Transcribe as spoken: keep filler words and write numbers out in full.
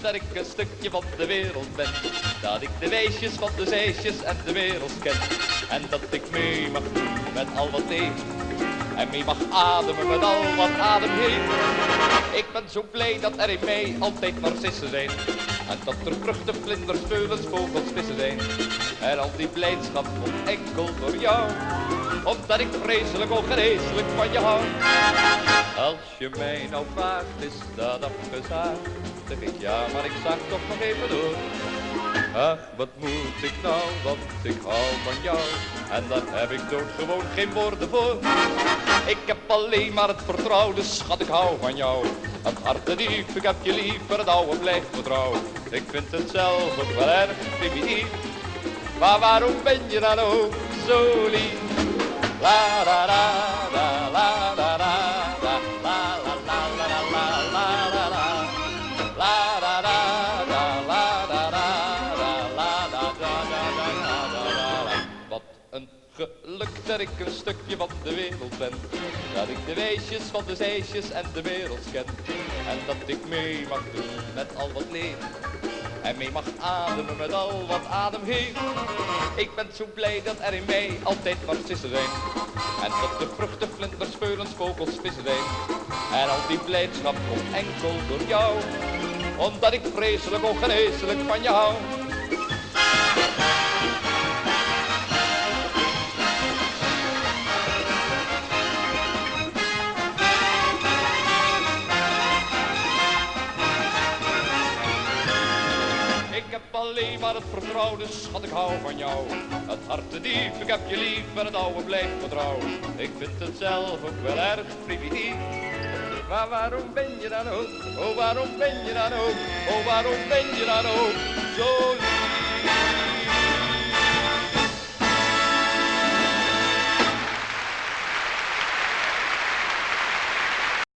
dat ik een stukje van de wereld ben. Dat ik de weesjes van de zeesjes en de wereld ken. En dat ik mee mag doen met al wat leeft. En mee mag ademen met al wat adem heeft. Ik ben zo blij dat er in mij altijd narcissen zijn. En dat er vruchten, vlinders, veulens, vogels, vissen zijn. En al die blijdschap komt enkel door jou. Omdat ik vreselijk ongeneeslijk van je hou. Als je mij nou vraagt, is dat afgezaagd? Zeg ik ja, maar ik zag toch nog even door. Ach, wat moet ik nou, want ik hou van jou. En daar heb ik toch gewoon geen woorden voor. Ik heb alleen maar het vertrouwen, dus schat, ik hou van jou. Het harte diep, ik heb je lief, maar het oude blijft vertrouwen. Ik vind het zelf ook wel erg primitief. Maar waarom ben je dan ook zo lief? La la la la la la la la la la la la la la la la. La da da da la da da da la da da da da da da. Wat een geluk dat ik een stukje van de wereld ben. Dat ik de weesjes van de zeesjes en de wereld ken. En dat ik mee mag doen met al wat leeft. En mee mag ademen met al wat adem heeft. Ik ben zo blij dat er in mij altijd narcissen zijn. En dat de vruchten, vlinders, veulens, vogels, vissen zijn. En al die blijdschap komt enkel door jou. Omdat ik vreselijk ongeneeslijk van je hou. Ik heb alleen maar het vertrouwen, dus schat, ik hou van jou. Het hart te diep, ik heb je lief en het oude blijft vertrouwen. Ik vind het zelf ook wel erg primitief. Maar waarom ben je dan ook, oh waarom ben je dan ook, oh waarom ben je dan ook zo lief?